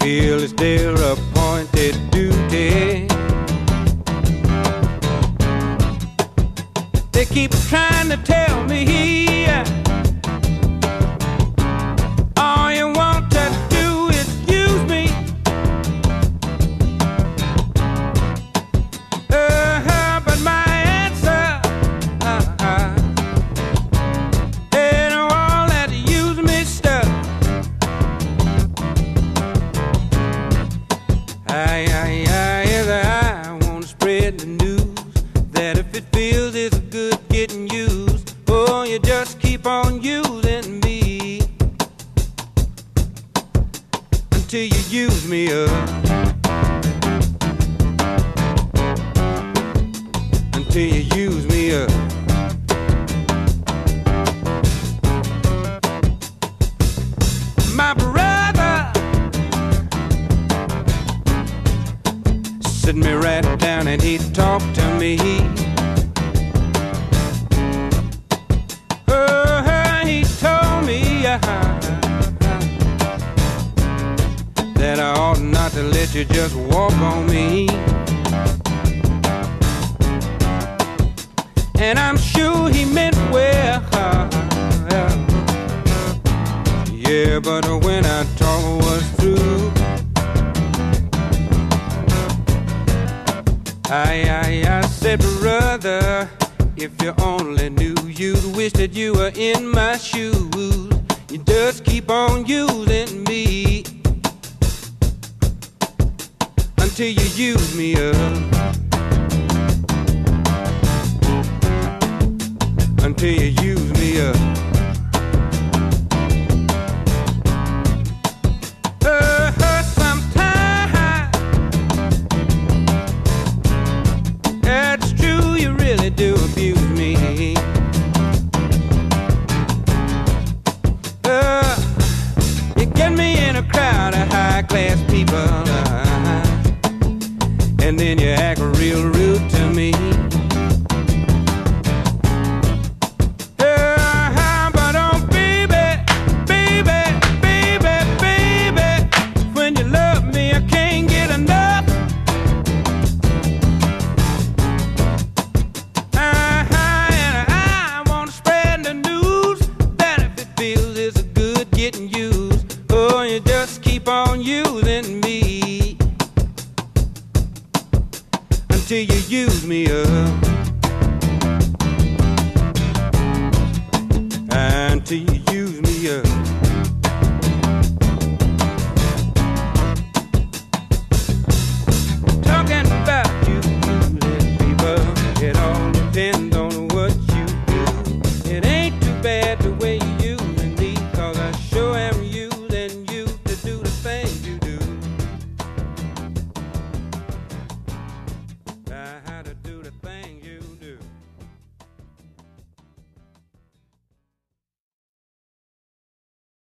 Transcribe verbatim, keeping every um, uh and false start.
feel it's their appointed duty. They keep trying to tell me all you want to do is use me. Uh-huh, but my answer uh-uh, ain't all that use me stuff. I, I, I, yes, I want to spread the news that if it feels it's good getting used, oh, you just keep on using me until you use me up, until you use me up. My brother sit me right down and he talked to me. Oh, he told me uh, that I ought not to let you just walk on me. And I'm sure he meant well. Yeah, but when our talk was through, I, I, I said, brother, if you only knew, you'd wish that you were in my shoes. You just keep on using me until you use me up, until you use me up. Uh, sometimes that's true, you really do abuse me. Uh, you get me in a crowd of high-class people, uh, and then you act real rude to me. Uh, but oh, baby, baby, baby, baby, when you love me, I can't get enough. Uh-huh, and I want to spread the news that if it feels it's good getting used, oh, you just keep on using me until you use me up, until you use me up.